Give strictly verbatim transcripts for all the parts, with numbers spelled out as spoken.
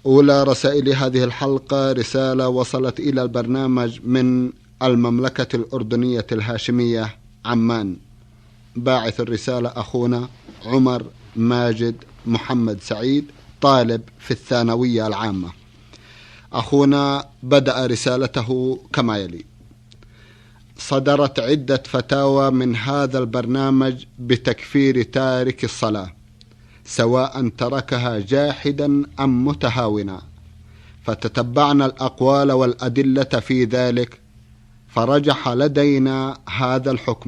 أولى رسائل هذه الحلقة رسالة وصلت إلى البرنامج من المملكة الأردنية الهاشمية عمان. باعث الرسالة أخونا عمر ماجد محمد سعيد، طالب في الثانوية العامة. أخونا بدأ رسالته كما يلي: صدرت عدة فتاوى من هذا البرنامج بتكفير تارك الصلاة، سواء تركها جاحدا أم متهاونا، فتتبعنا الأقوال والأدلة في ذلك، فرجح لدينا هذا الحكم،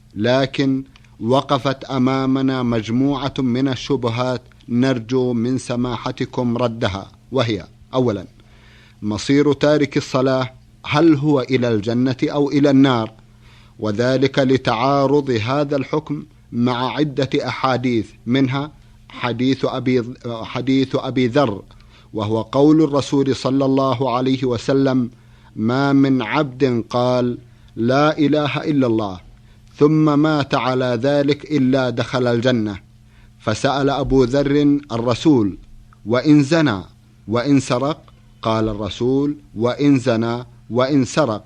لكن وقفت أمامنا مجموعة من الشبهات نرجو من سماحتكم ردها، وهي: أولا، مصير تارك الصلاة، هل هو إلى الجنة أو إلى النار؟ وذلك لتعارض هذا الحكم مع عدة أحاديث، منها حديث أبي, حديث أبي ذر، وهو قول الرسول صلى الله عليه وسلم: ما من عبد قال لا إله إلا الله ثم مات على ذلك إلا دخل الجنة. فسأل أبو ذر الرسول: وإن زنى وإن سرق؟ قال الرسول: وإن زنى وإن سرق.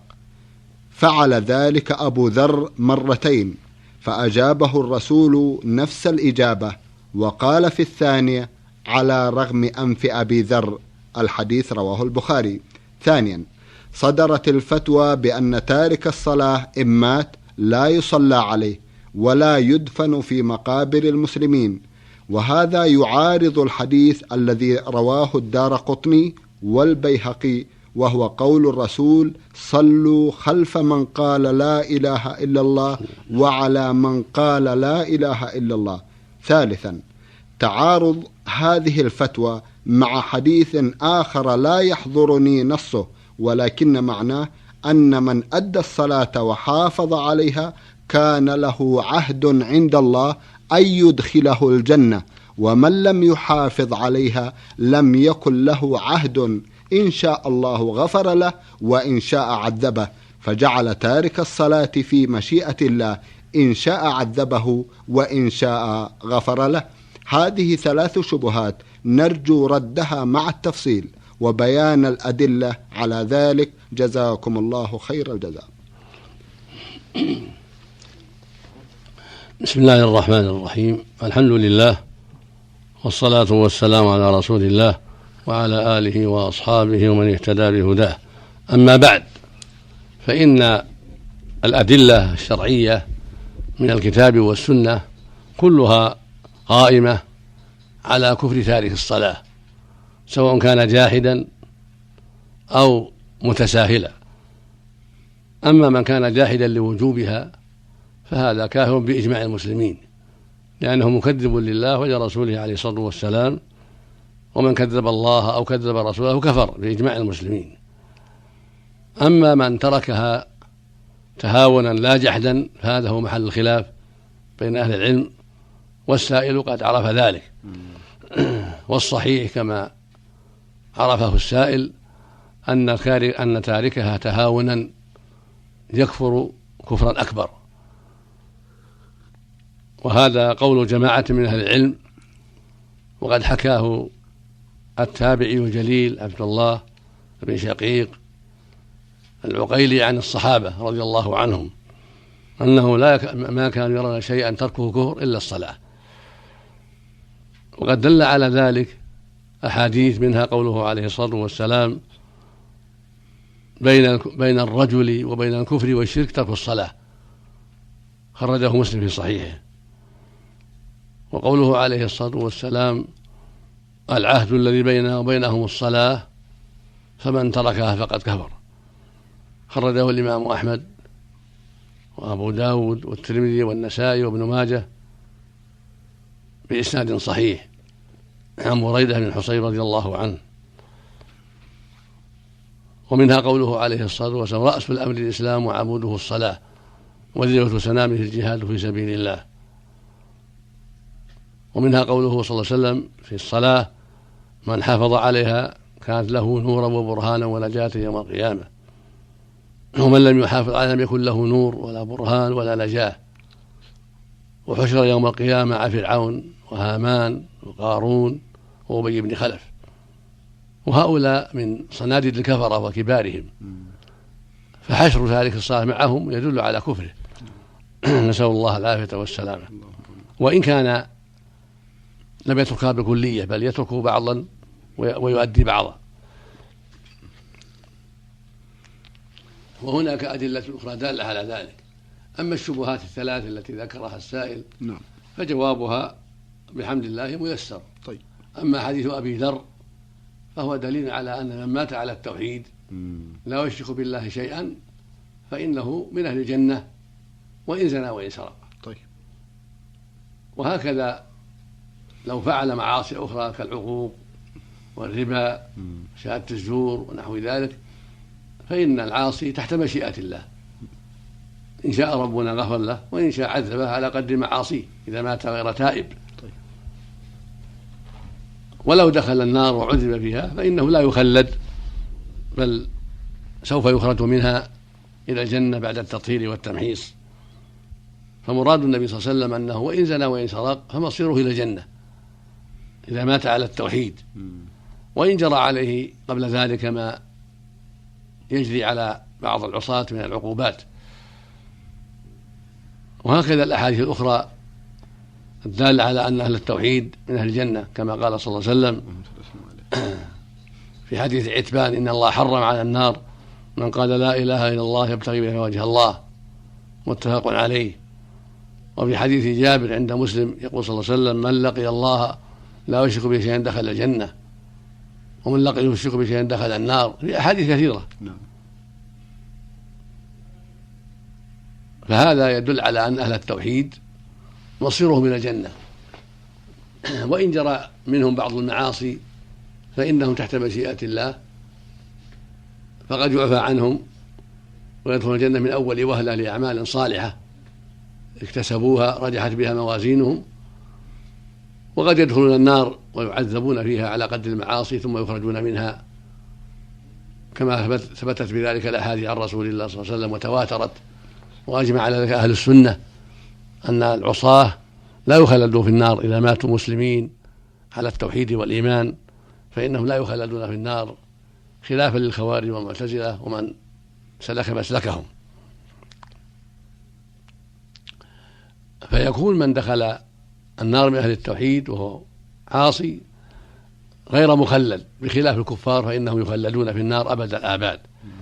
فعل ذلك أبو ذر مرتين، فأجابه الرسول نفس الإجابة، وقال في الثانية: على رغم أنف أبي ذر. الحديث رواه البخاري. ثانيا، صدرت الفتوى بأن تارك الصلاة إن مات لا يصلى عليه ولا يدفن في مقابر المسلمين، وهذا يعارض الحديث الذي رواه الدارقطني والبيهقي، وهو قول الرسول: صلوا خلف من قال لا إله إلا الله وعلى من قال لا إله إلا الله. ثالثا، تعارض هذه الفتوى مع حديث آخر لا يحضرني نصه، ولكن معناه أن من أدى الصلاة وحافظ عليها كان له عهد عند الله أن يدخله الجنة، ومن لم يحافظ عليها لم يكن له عهد، إن شاء الله غفر له وإن شاء عذبه، فجعل تارك الصلاة في مشيئة الله، إن شاء عذبه وإن شاء غفر له. هذه ثلاث شبهات نرجو ردها مع التفصيل وبيان الأدلة على ذلك، جزاكم الله خير الجزاء. بسم الله الرحمن الرحيم، الحمد لله والصلاة والسلام على رسول الله وعلى آله وأصحابه ومن اهتدى بهداه. أما بعد، فإن الأدلة الشرعية من الكتاب والسنة كلها قائمة على كفر تارك الصلاة، سواء كان جاحدا أو متساهلا. أما من كان جاحدا لوجوبها فهذا كافر بإجماع المسلمين، لأنه مكذب لله ولرسوله عليه الصلاة والسلام، ومن كذب الله أو كذب رسوله كفر بإجماع المسلمين. أما من تركها تهاونا لا جحدا فهذا هو محل الخلاف بين أهل العلم، والسائل قد عرف ذلك. والصحيح كما عرفه السائل أن أن تاركها تهاونا يكفر كفرا أكبر، وهذا قول جماعة من أهل العلم، وقد حكاه التابعي الجليل عبد الله بن شقيق العقيلي عن الصحابة رضي الله عنهم أنه لا ما كانوا يرون شيئا تركه كفر إلا الصلاة. وقد دل على ذلك أحاديث، منها قوله عليه الصلاة والسلام: بين بين الرجل وبين الكفر والشرك ترك الصلاة، خرجه مسلم في صحيحه. وقوله عليه الصلاة والسلام: العهد الذي بيننا وبينهم الصلاة فمن تركها فقد كفر، خرجه الإمام أحمد وأبو داود والترمذي والنسائي وابن ماجه بإسناد صحيح عن بريدة بن حصيب رضي الله عنه. ومنها قوله عليه الصلاة والسلام: رأس الأمر الإسلام وعموده الصلاة وذروة سنامه الجهاد في سبيل الله. ومنها قوله صلى الله عليه وسلم في الصلاة: من حافظ عليها كانت له نورا وبرهانا ونجاة يوم القيامة، ومن لم يحافظ عليها لم يكن له نور ولا برهان ولا نجاة. وحشر يوم القيامة مع فرعون وهامان وقارون وأبي بن خلف. وهؤلاء من صناديد الكفرة وكبارهم، فحشر تارك الصلاة معهم يدل على كفره. نسأل الله العافية والسلامة. وإن كان لم يتركها بكلية بل يتركه بعضا ويؤدي بعضا. وهناك أدلة أخرى دالة على ذلك. أما الشبهات الثلاث التي ذكرها السائل نعم. فجوابها بحمد الله ميسر. طيب. أما حديث أبي ذر فهو دليل على أن من مات على التوحيد لا يشرك بالله شيئا فإنه من أهل الجنة وإن زنى وإن سرق. طيب. وهكذا لو فعل معاصي أخرى كالعقوق والربا شهادة الزور ونحو ذلك فإن العاصي تحت مشيئة الله، إن شاء ربنا غفر له وإن شاء عذبه على قدر معاصيه إذا مات غير تائب. طيب. ولو دخل النار وعذب فيها فإنه لا يخلد بل سوف يخرج منها إلى الجنة بعد التطهير والتمحيص. فمراد النبي صلى الله عليه وسلم أنه وإن زنى وإن سرق فمصيره إلى الجنة إذا مات على التوحيد، وإن جرى عليه قبل ذلك ما يجري على بعض العصاة من العقوبات. وهكذا الأحاديث الأخرى الدالة على أن أهل التوحيد من أهل الجنة كما قال صلى الله عليه وسلم في حديث عتبان إن الله حرم على النار من قال لا إله إلا الله يبتغي بها وجه الله، متفق عليه. وفي حديث جابر عند مسلم يقول صلى الله عليه وسلم من لقي الله لا يشرك به شيئا دخل الجنة ومن لقيه يشرك به شيئا دخل النار. في أحاديث كثيرة. نعم. فهذا يدل على أن أهل التوحيد مصيرهم إلى الجنة، وإن جرى منهم بعض المعاصي فإنهم تحت مشيئة الله فقد يعفى عنهم ويدخلون الجنة من أول وهلة لأعمال صالحة اكتسبوها رجحت بها موازينهم، وقد يدخلون النار ويعذبون فيها على قدر المعاصي ثم يخرجون منها كما ثبتت بذلك الأحاديث عن رسول الله صلى الله عليه وسلم وتواترت، وأجمع على ذلك أهل السنة أن العصاة لا يخلدوا في النار إذا ماتوا مسلمين على التوحيد والإيمان، فإنهم لا يخلدون في النار خلافا للخوارج والمعتزلة ومن سلك مسلكهم. فيكون من دخل النار من أهل التوحيد وهو عاصي غير مخلد بخلاف الكفار فإنهم يخلدون في النار أبد الآباد.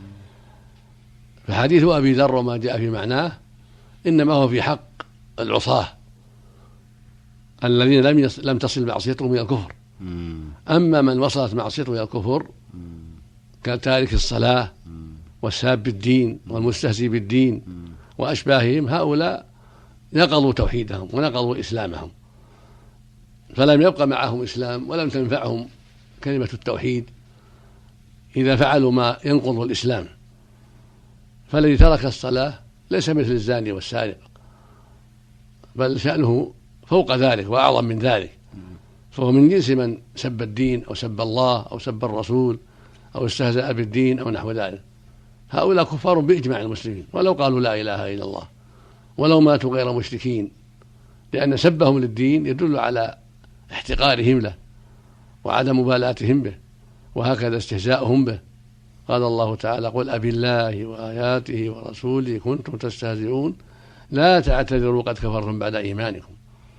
فحديث أبي ذر وما جاء في معناه إنما هو في حق العصاة الذين لم لم تصل معصيتهم إلى الكفر. أما من وصلت معصيته إلى الكفر كتارك الصلاة والساب بالدين والمستهزئ بالدين وأشباههم هؤلاء نقضوا توحيدهم ونقضوا إسلامهم، فلم يبق معهم إسلام ولم تنفعهم كلمة التوحيد إذا فعلوا ما ينقض الإسلام. فالذي ترك الصلاة ليس مثل الزاني والسارق، بل شأنه فوق ذلك وأعظم من ذلك، فهو من جنس من سب الدين أو سب الله أو سب الرسول أو استهزأ بالدين أو نحو ذلك. هؤلاء كفار بإجماع المسلمين ولو قالوا لا إله إلا الله ولو ماتوا غير مشركين، لأن سبهم للدين يدل على احتقارهم له وعدم مبالاتهم به، وهكذا استهزاؤهم به. قال الله تعالى قل أبي الله وآياته ورسوله كنتم تستهزئون لا تعتذروا قد كفرتم بعد إيمانكم.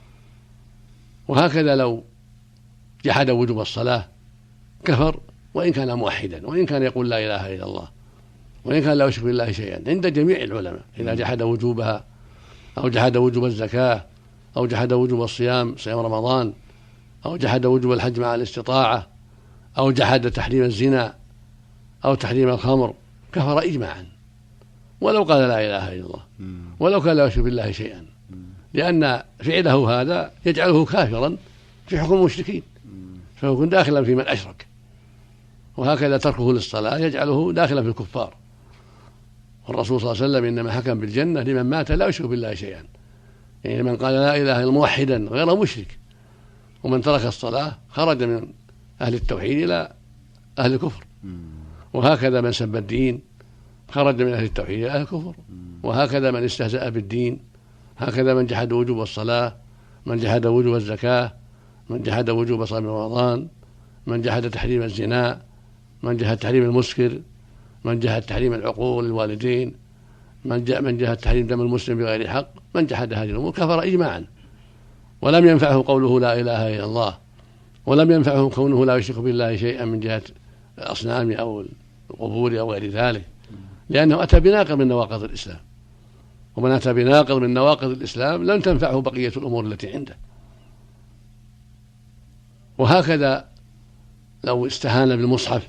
وهكذا لو جحد وجوب الصلاة كفر وإن كان موحدا وإن كان يقول لا إله إلا الله وإن كان لا يشرك بالله شيئا عند جميع العلماء. إذا جحد وجوبها أو جحد وجوب الزكاة أو جحد وجوب الصيام صيام رمضان أو جحد وجوب الحج مع الاستطاعة أو جحد تحريم الزنا أو تحريم الخمر كفر إجماعا ولو قال لا إله إلا الله ولو كان لا يشرك بالله شيئا، لأن فعله هذا يجعله كافرا في حكم المشركين فيكون داخلا في من أشرك. وهكذا تركه للصلاة يجعله داخلا في الكفار. والرسول صلى الله عليه وسلم إنما حكم بالجنة لمن مات لا يشرك بالله شيئا، يعني من قال لا إله إلا موحدا غير مشرك. ومن ترك الصلاة خرج من أهل التوحيد إلى أهل الكفر. وهكذا من سب الدين خرج من أهل التوحيد إلى أهل الكفر. وهكذا من استهزأ بالدين، هكذا من جحد وجوب الصلاة، من جحد وجوب الزكاة، من جحد وجوب صوم رمضان، من جحد تحريم الزنا، من جهة تحريم المسكر، من جهة تحريم العقول للوالدين، من جهة, من جهة تحريم دم المسلم بغير حق، من جحد هذه الأمور كفر إجماعا، ولم ينفعه قوله لا إله إلا الله، ولم ينفعه كونه لا يشرك بالله شيئا من جهة الأصنام أو القبور أو غير ذلك، لأنه أتى بناقض من نواقض الإسلام، ومن أتى بناقض من نواقض الإسلام لن تنفعه بقية الأمور التي عنده. وهكذا لو استهان بالمصحف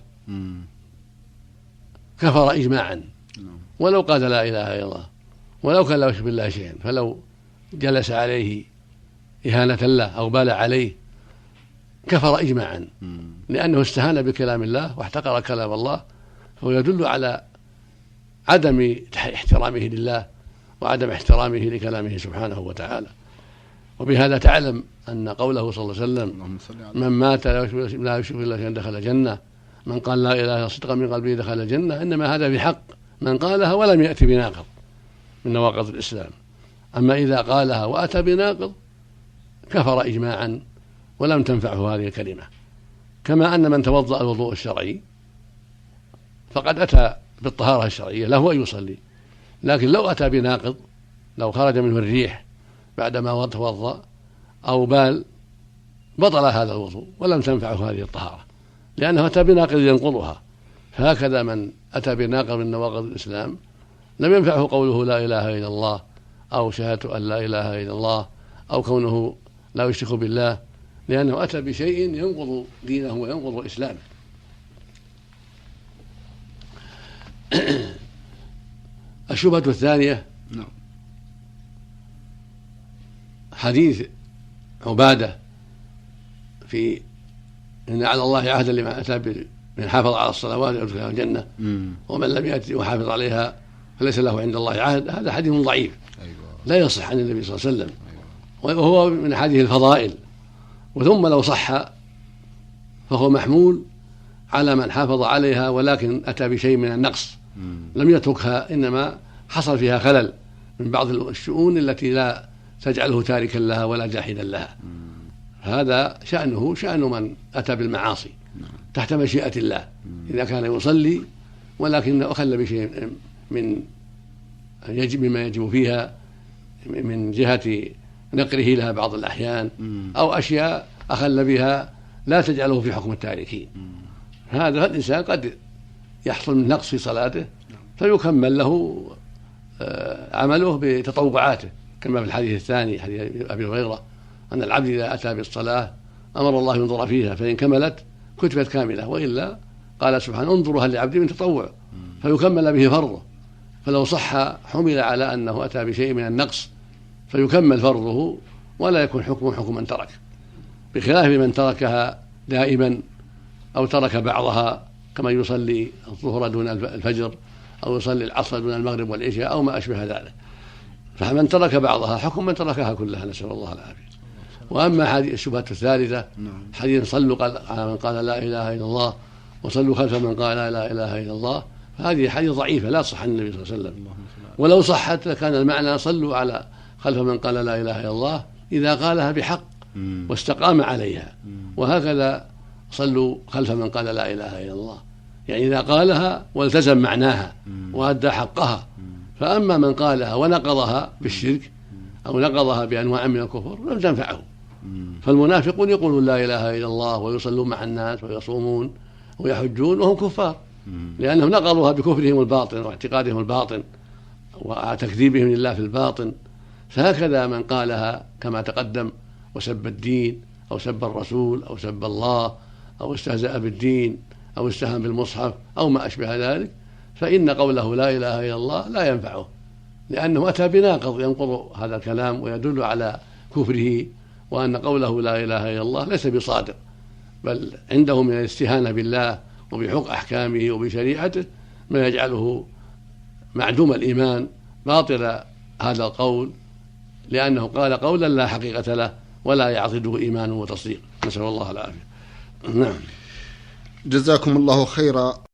كفر إجماعا ولو قال لا إله إلا الله، ولو كان لا يشرك بالله شيئا، فلو جلس عليه إهانة له أو بال عليه كفر إجماعا، لأنه استهان بكلام الله واحتقر كلام الله، فهو يدل على عدم احترامه لله وعدم احترامه لكلامه سبحانه وتعالى. وبهذا تعلم أن قوله صلى الله عليه وسلم من مات لا يشرك بالله شيئا دخل الجنة، من قال لا إله إلا الله صدقا من قلبه دخل الجنة، إنما هذا بحق من قالها ولم يأتي بناقض من نواقض الإسلام. أما إذا قالها وأتى بناقض كفر إجماعا ولم تنفعه هذه الكلمة. كما أن من توضأ الوضوء الشرعي فقد أتى بالطهارة الشرعية له أن يصلي، لكن لو أتى بناقض، لو خرج منه الريح بعدما توضأ أو بال، بطل هذا الوضوء ولم تنفعه هذه الطهارة، لأنه أتى بناقض ينقضها. فهكذا من أتى بناقض من نواقض الإسلام لم ينفعه قوله لا إله إلا الله أو شهادة أن لا إله إلا الله أو كونه لا يشرك بالله، لأنه أتى بشيء ينقض دينه وينقض إسلامه. الشبهة الثانية حديث عبادة في إن على الله عهدا لمن أتى من حافظ على الصلوات يدخل الجنة، ومن لم يأتي وحافظ عليها فليس له عند الله عهد. هذا حديث ضعيف لا يصح عن النبي صلى الله عليه وسلم، وهو من حديث الفضائل. وثم لو صح فهو محمول على من حافظ عليها ولكن أتى بشيء من النقص، لم يتركها، إنما حصل فيها خلل من بعض الشؤون التي لا تجعله تاركا لها ولا جاحدا لها. هذا شأنه شأن من أتى بالمعاصي تحت مشيئة الله، إذا كان يصلي ولكن أخل بشيء من يجب مما يجب فيها من جهة نقره لها بعض الأحيان، أو أشياء أخل بها لا تجعله في حكم التاركين. هذا الإنسان قد يحصل من نقص في صلاته فيكمل له عمله بتطوعاته، كما في الحديث الثاني حديث أبي هريرة أن العبد إذا أتى بالصلاة أمر الله ينظر فيها، فإن كملت كتبت كاملة، وإلا قال سبحانه انظروا هل لعبدي من تطوع، فيكمل به فرضه. فلو صح حمل على أنه أتى بشيء من النقص فيكمل فرضه ولا يكون حكمه حكم من ترك، بخلاف من تركها دائما أو ترك بعضها كما يصلي الظهر دون الفجر أو يصلي العصر دون المغرب والعشاء أو ما أشبه ذلك. فمن ترك بعضها حكم من تركها كلها، نسأل الله العافية. وأما حديث الشبهة الثالثة حديث صلوا على من قال لا إله إلا الله وصلوا خلف من قال لا إله إلا الله، فهذه حديث ضعيفة لا تصح عن النبي صلى الله عليه وسلم. ولو صحت لكان المعنى صلوا على خلف من قال لا إله إلا الله إذا قالها بحق واستقام عليها، وهكذا صلوا خلف من قال لا إله إلا الله، يعني إذا قالها والتزم معناها وأدى حقها. فأما من قالها ونقضها بالشرك أو نقضها بأنواع من الكفر لم تنفعه. فالمنافقون يقولون لا إله إلا الله ويصلون مع الناس ويصومون ويحجون وهم كفار، لأنهم نقضوها بكفرهم الباطن واعتقادهم الباطن وتكذيبهم لله في الباطن. فهكذا من قالها كما تقدم وسب الدين أو سب الرسول أو سب الله أو استهزأ بالدين أو استهان بالمصحف أو ما أشبه ذلك، فإن قوله لا إله إلا الله لا ينفعه، لأنه أتى بناقض ينقض هذا الكلام ويدل على كفره، وأن قوله لا إله إلا الله ليس بصادق، بل عنده من الاستهانة بالله وبحق أحكامه وبشريعته ما يجعله معدوم الإيمان باطل هذا القول، لأنه قال قولا لا حقيقة له ولا يعضده إيمان وتصديق، نسأل الله العافية. نعم. جزاكم الله خيرا.